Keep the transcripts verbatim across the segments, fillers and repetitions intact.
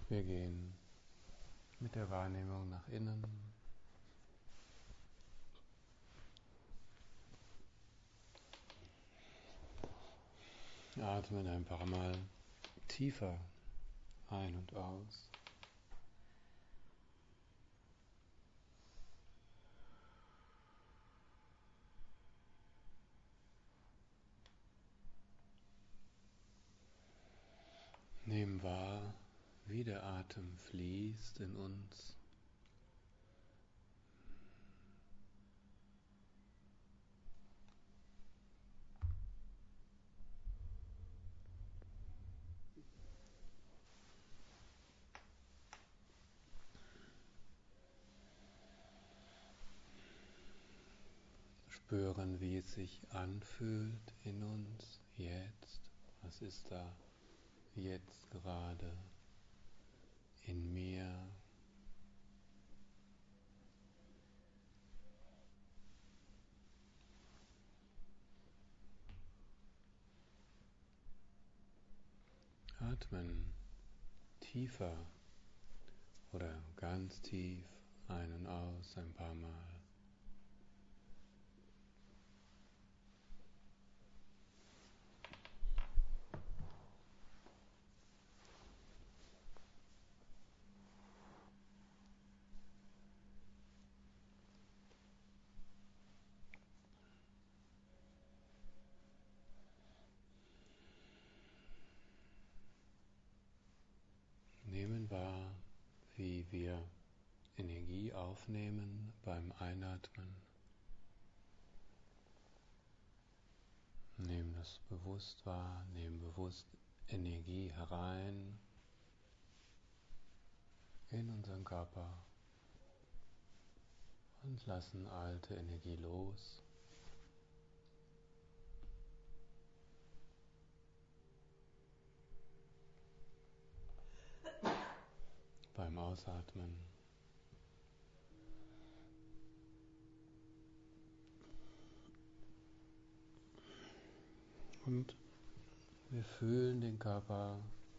Wir gehen mit der Wahrnehmung nach innen. Atmen ein paar Mal tiefer ein und aus. Nehmen wahr, wie der Atem fließt in uns. Spüren, wie es sich anfühlt in uns jetzt. Was ist da jetzt gerade in mir? Atmen tiefer oder ganz tief ein und aus ein paar Mal. Nehmen wahr, wie wir Energie aufnehmen beim Einatmen. Nehmen das bewusst wahr, nehmen bewusst Energie herein in unseren Körper und lassen alte Energie los. Beim Ausatmen. Und wir fühlen den Körper,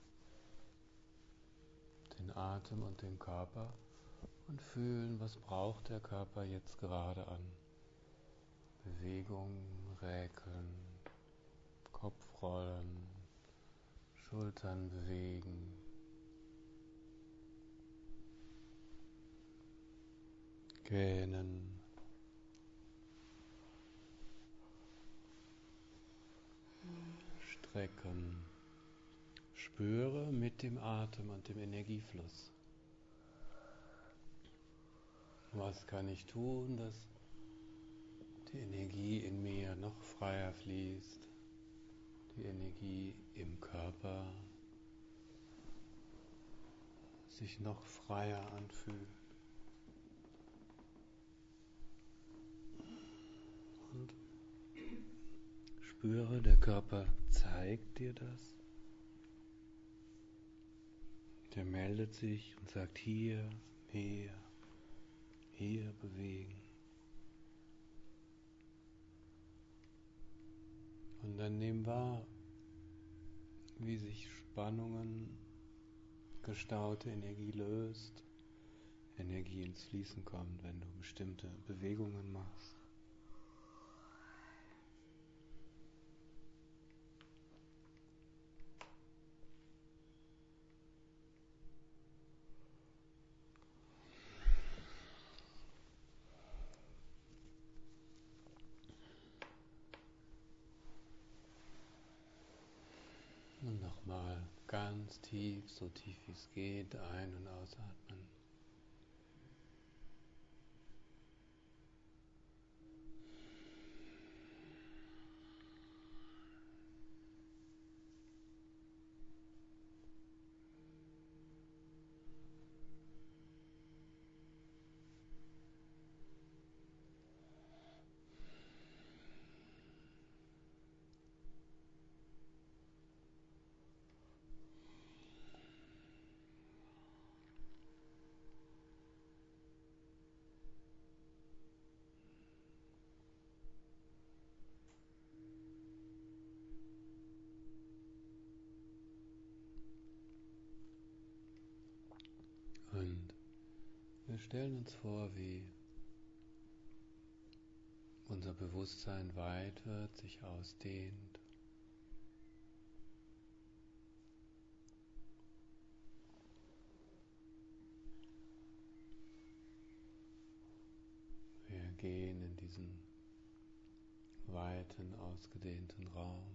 den Atem und den Körper und fühlen, was braucht der Körper jetzt gerade an Bewegung, Räkeln, Kopfrollen, Schultern bewegen, gähnen, strecken. Spüre mit dem Atem und dem Energiefluss. Was kann ich tun, dass die Energie in mir noch freier fließt, die Energie im Körper sich noch freier anfühlt. Und spüre, der Körper zeigt dir das. Der meldet sich und sagt hier, hier, hier bewegen. Und dann nimm wahr, wie sich Spannungen, gestaute Energie löst, Energie ins Fließen kommt, wenn du bestimmte Bewegungen machst. Und nochmal ganz tief, so tief wie es geht, ein- und ausatmen. Und wir stellen uns vor, wie unser Bewusstsein weit wird, sich ausdehnt. Wir gehen in diesen weiten, ausgedehnten Raum.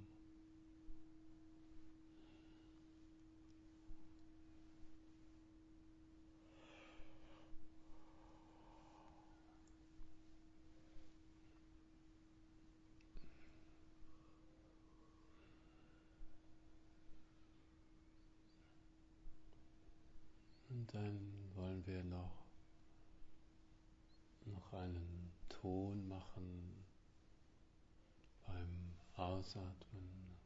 Und dann wollen wir noch, noch einen Ton machen beim Ausatmen.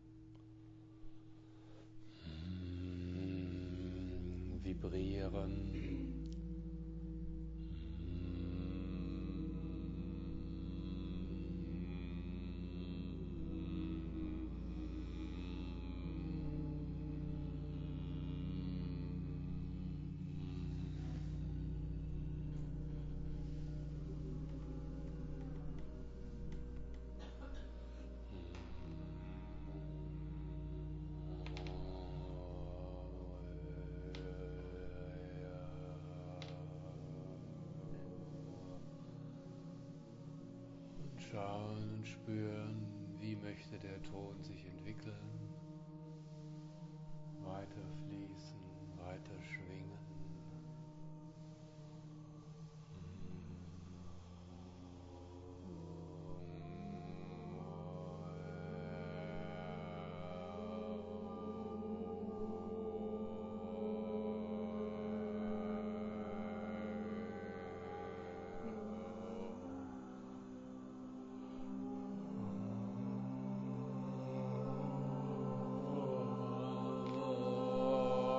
Mm, vibrieren. Schauen und spüren, wie möchte der Ton sich entwickeln, weiter fließen, weiter schwingen. Oh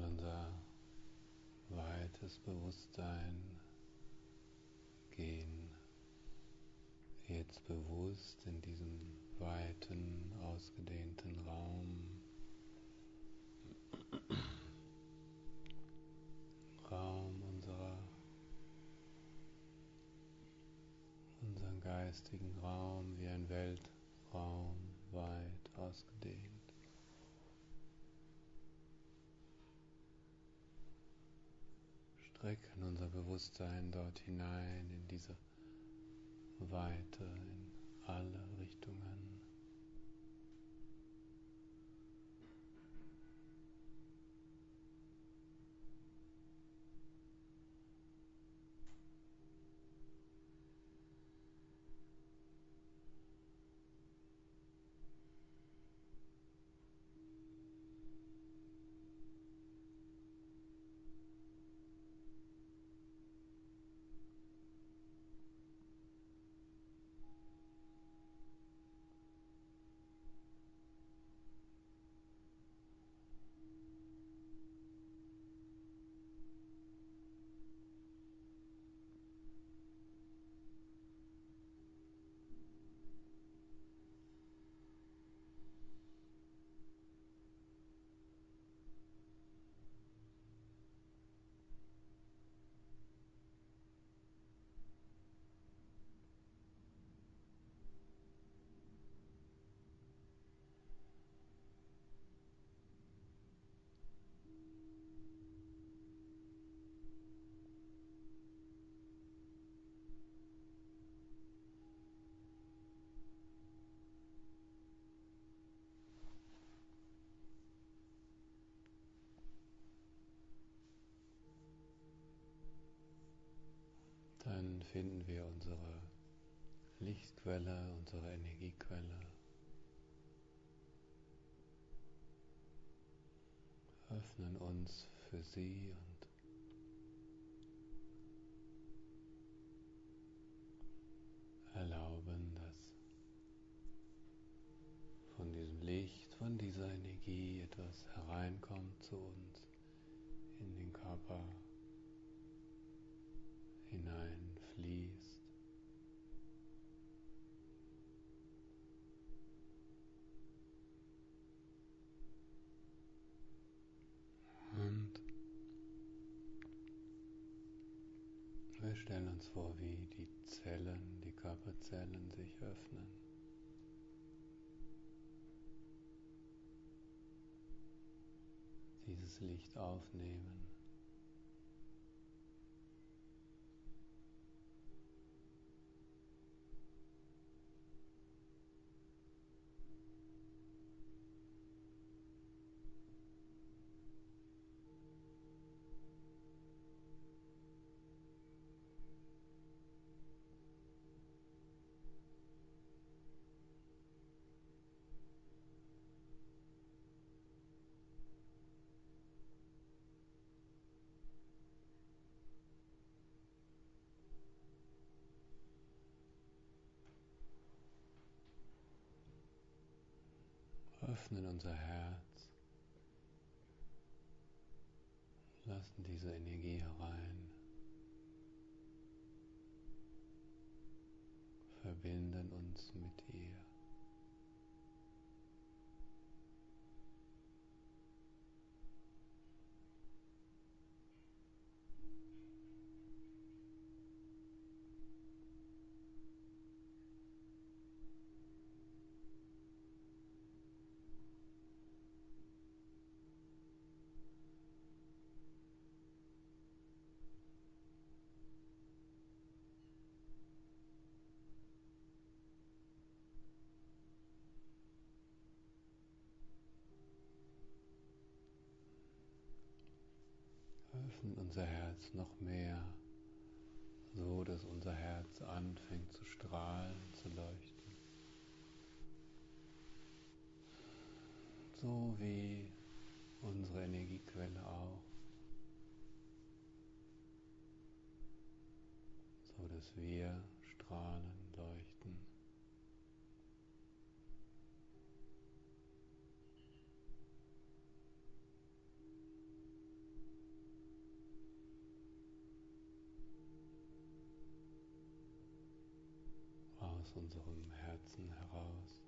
unser weites Bewusstsein gehen jetzt bewusst in diesem weiten, ausgedehnten Raum, Raum unserer, unseren geistigen Raum wie ein Weltraum, weit ausgedehnt. Strecken unser Bewusstsein dort hinein in diese Weite, in alle Richtungen. Dann finden wir unsere Lichtquelle, unsere Energiequelle, öffnen uns für sie und erlauben, dass von diesem Licht, von dieser Energie etwas hereinkommt zu uns, in den Körper hineinfließt. Und wir stellen uns vor, wie die Zellen, die Körperzellen sich öffnen. Dieses Licht aufnehmen. Öffnen unser Herz, lassen diese Energie herein, verbinden uns mit ihr. Öffnen unser Herz noch mehr, so dass unser Herz anfängt zu strahlen, zu leuchten. So wie unsere Energiequelle auch, so dass wir strahlen, leuchten. aus unserem Herzen heraus.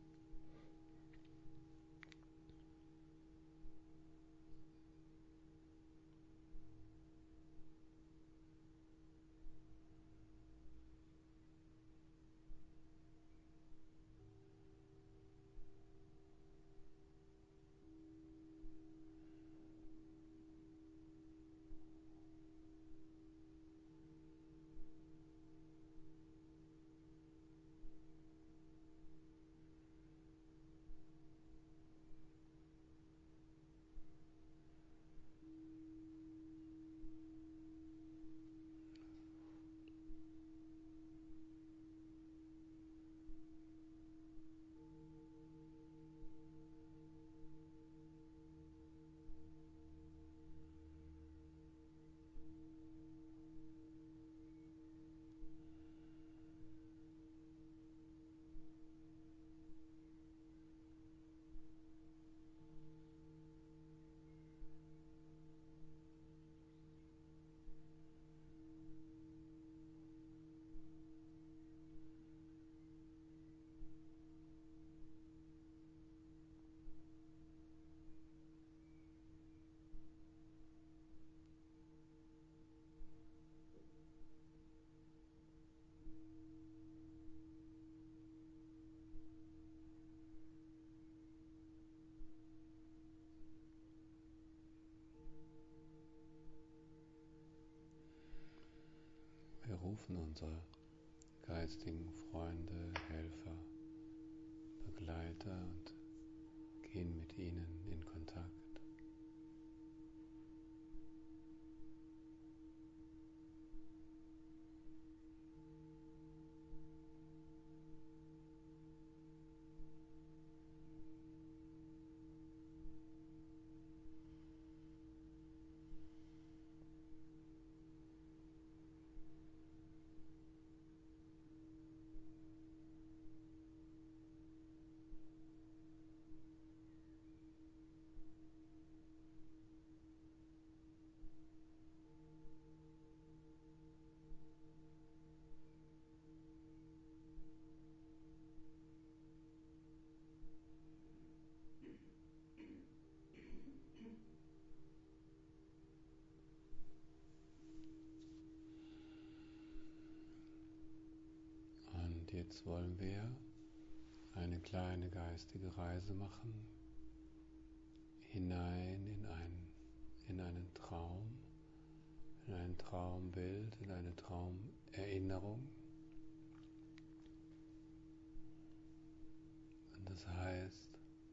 Wir rufen unsere geistigen Freunde, Helfer, Begleiter und gehen mit ihnen in Kontakt. Und jetzt wollen wir eine kleine geistige Reise machen, hinein in, ein, in einen Traum, in ein Traumbild, in eine Traumerinnerung. Und das heißt,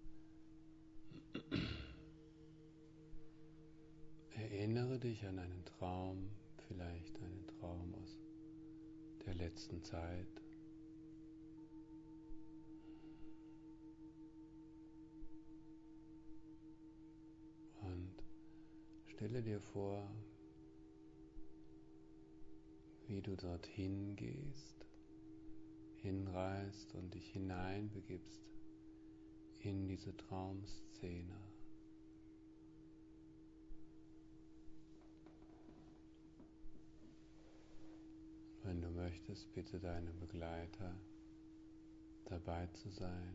erinnere dich an einen Traum, vielleicht einen Traum aus der letzten Zeit. Und stelle dir vor, wie du dorthin gehst, hinreist und dich hineinbegibst in diese Traumszene. Wenn du möchtest, bitte deine Begleiter dabei zu sein.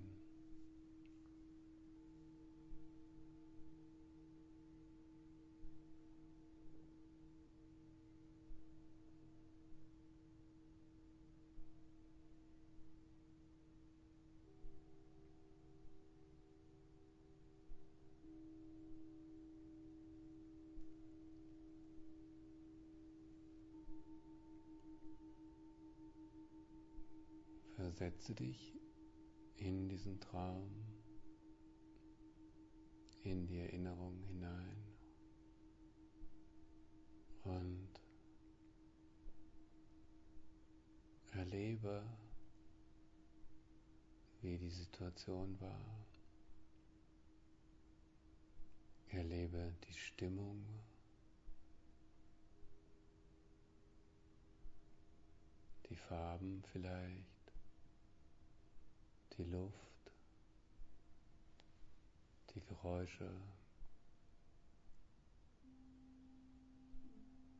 Versetze dich in diesen Traum, in die Erinnerung hinein und erlebe, wie die Situation war. Erlebe die Stimmung, die Farben vielleicht, die Luft, die Geräusche,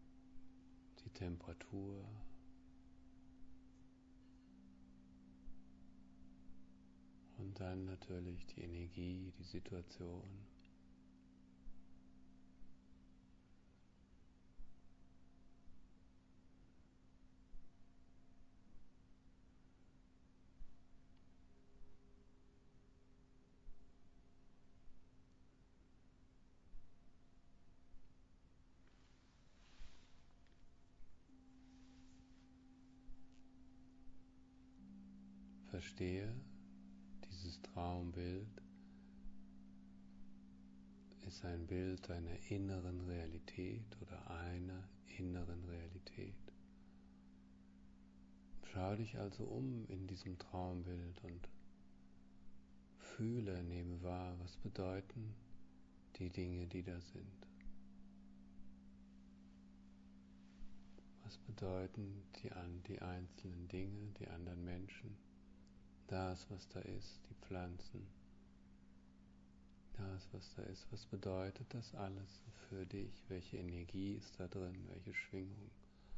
die Temperatur. Und dann natürlich die Energie, die Situation. Verstehe, dieses Traumbild ist ein Bild deiner inneren Realität oder einer inneren Realität. Schau dich also um in diesem Traumbild und fühle, nehme wahr, was bedeuten die Dinge, die da sind. Was bedeuten die, die einzelnen Dinge, die anderen Menschen, das, was da ist, die Pflanzen, das, was da ist. Was bedeutet das alles für dich? Welche Energie ist da drin? Welche Schwingung?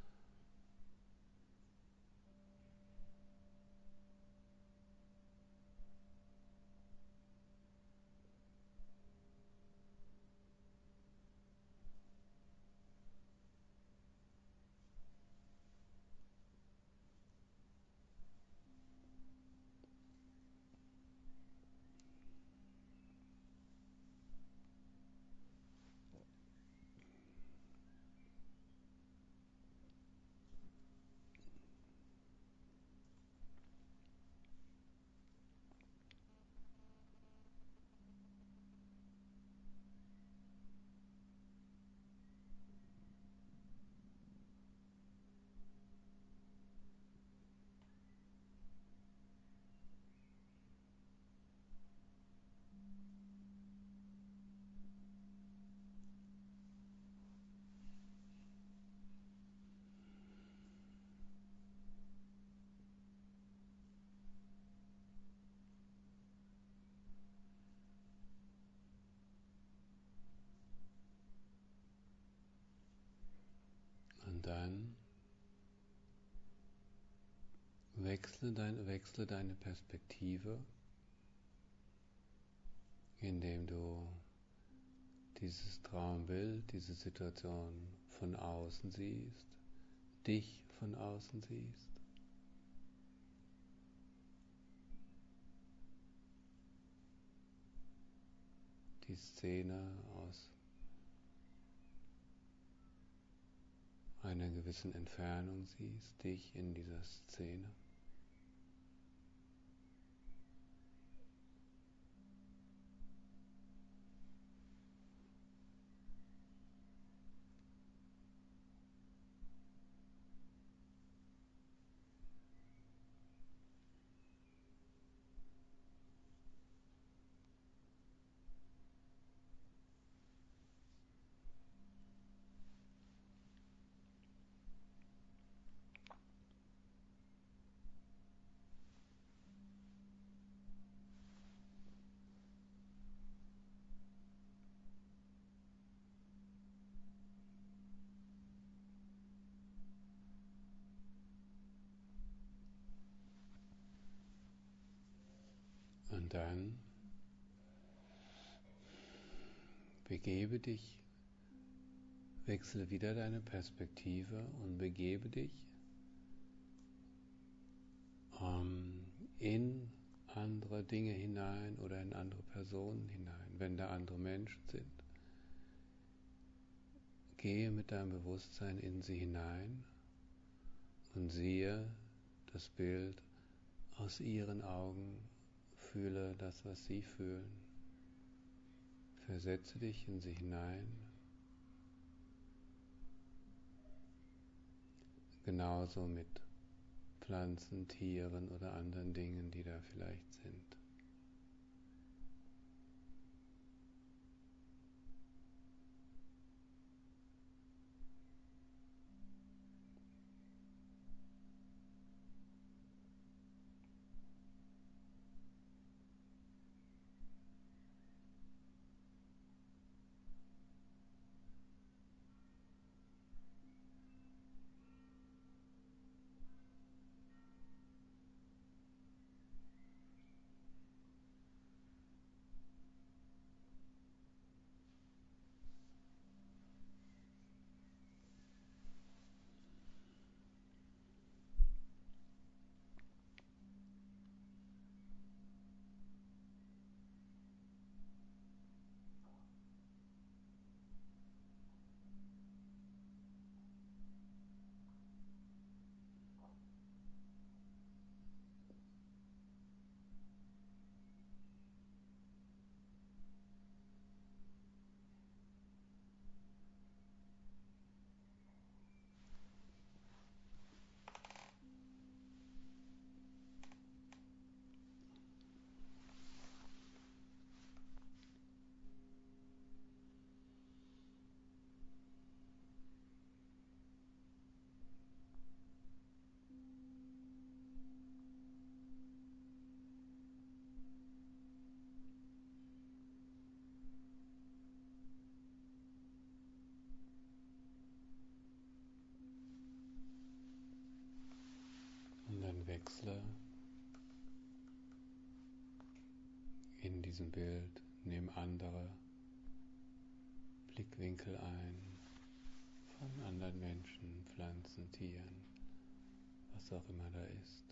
Und dann wechsle, dein, wechsle deine Perspektive, indem du dieses Traumbild, diese Situation von außen siehst, dich von außen siehst. Die Szene aus einer gewissen Entfernung siehst, dich in dieser Szene. Und dann begebe dich, wechsle wieder deine Perspektive und begebe dich ähm, in andere Dinge hinein oder in andere Personen hinein, wenn da andere Menschen sind. Gehe mit deinem Bewusstsein in sie hinein und siehe das Bild aus ihren Augen, fühle das, was sie fühlen. Versetze dich in sie hinein. Genauso mit Pflanzen, Tieren oder anderen Dingen, die da vielleicht sind. wechsle in diesem Bild, nehme andere Blickwinkel ein von anderen Menschen, Pflanzen, Tieren, was auch immer da ist.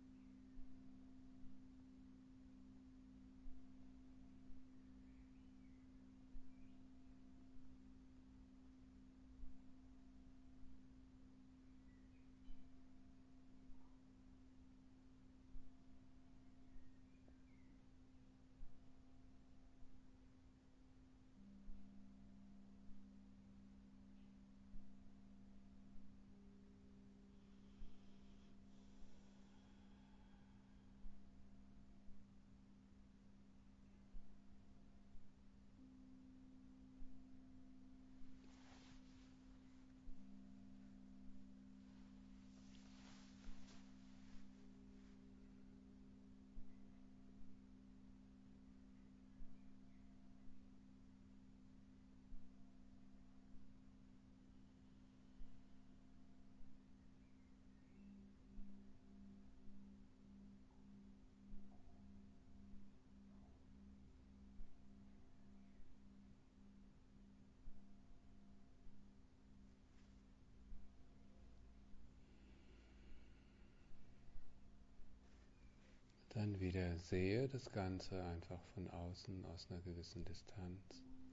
Dann wieder sehe das Ganze einfach von außen aus einer gewissen Distanz.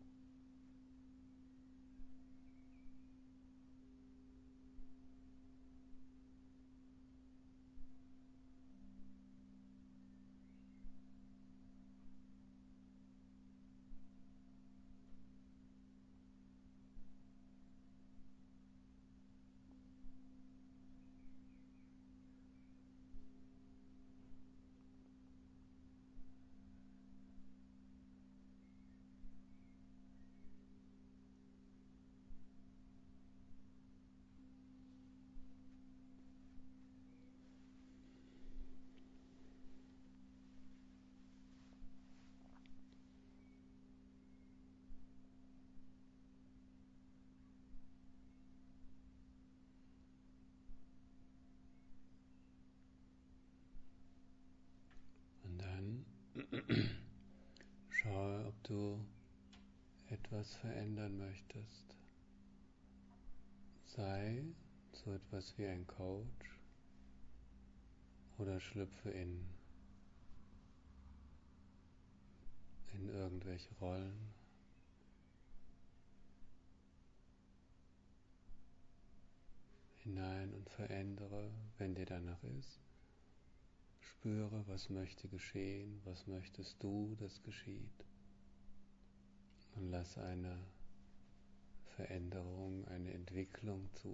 Und dann schaue, ob du etwas verändern möchtest. Sei so etwas wie ein Coach oder schlüpfe in, in irgendwelche Rollen. Hinein und verändere, wenn dir danach ist. Spüre, was möchte geschehen, was möchtest du, dass geschieht. Und lass eine Veränderung, eine Entwicklung zu.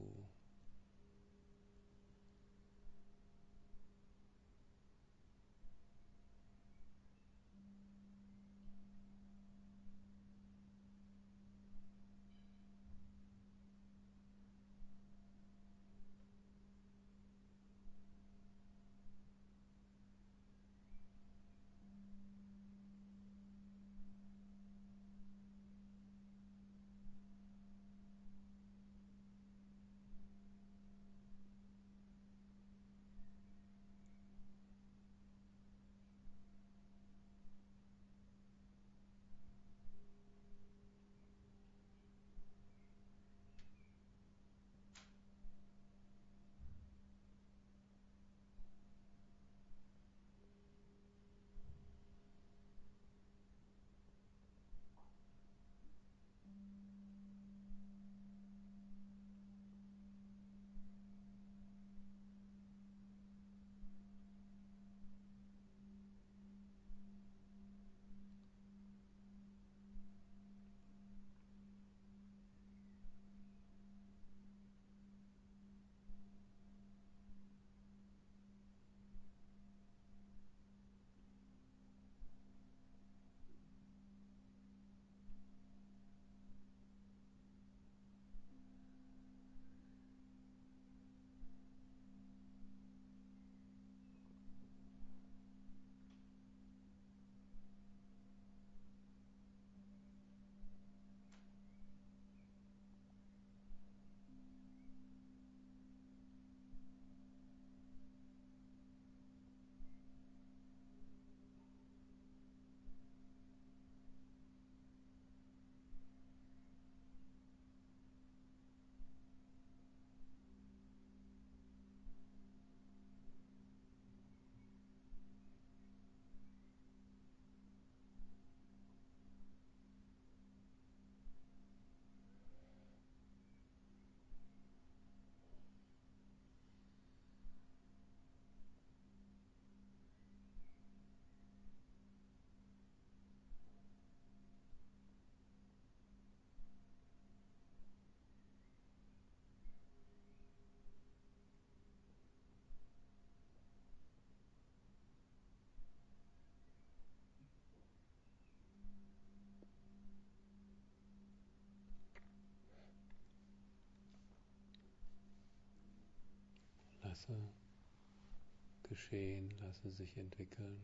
Lasse geschehen, lasse sich entwickeln.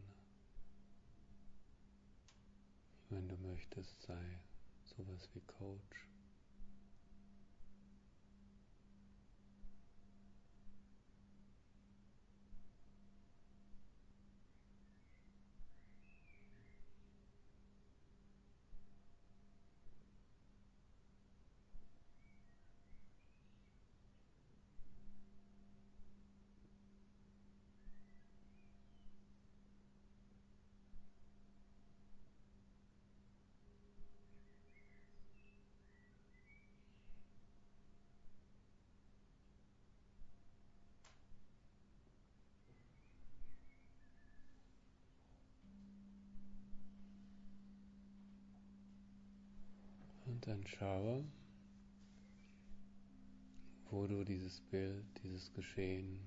Wenn du möchtest, sei sowas wie Coach. Und dann schaue, wo du dieses Bild, dieses Geschehen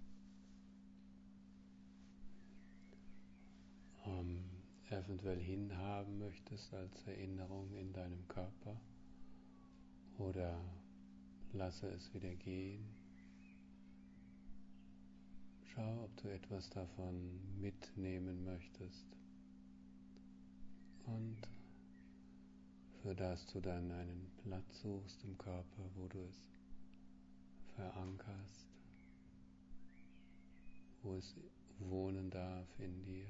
ähm, eventuell hinhaben möchtest als Erinnerung in deinem Körper, oder lasse es wieder gehen. Schau, ob du etwas davon mitnehmen möchtest und für das du dann einen Platz suchst im Körper, wo du es verankerst, wo es wohnen darf in dir.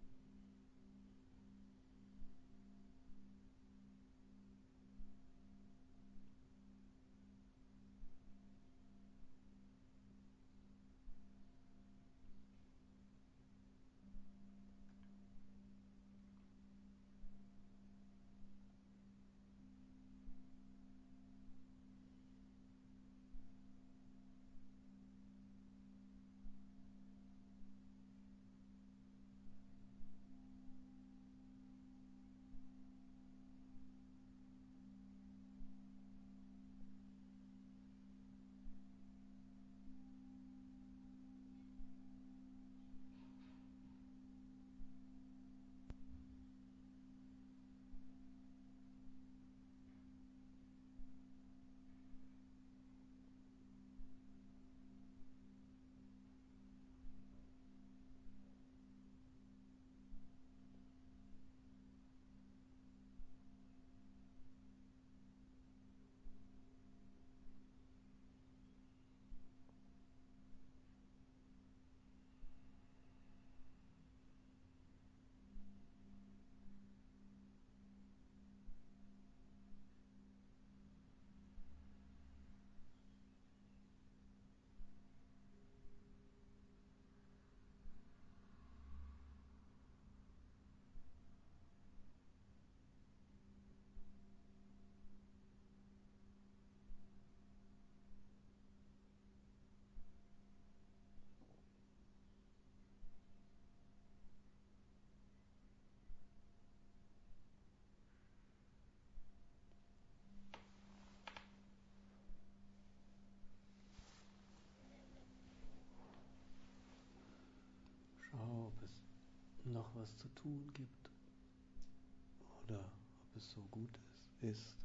Schau, ob es noch was zu tun gibt oder ob es so gut ist.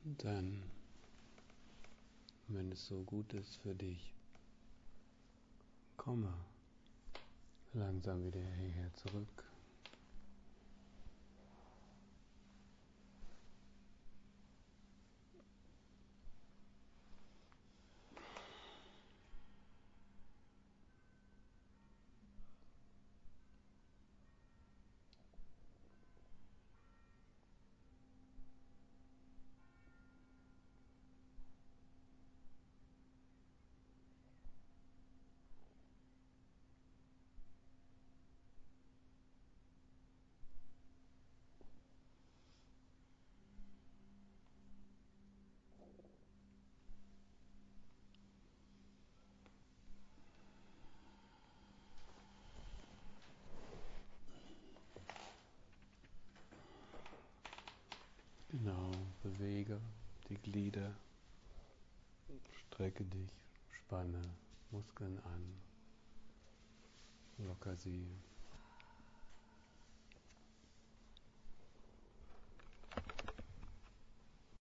Dann, wenn es so gut ist für dich, komme langsam wieder hierher zurück. Genau, bewege die Glieder, strecke dich, spanne Muskeln an, locker sie.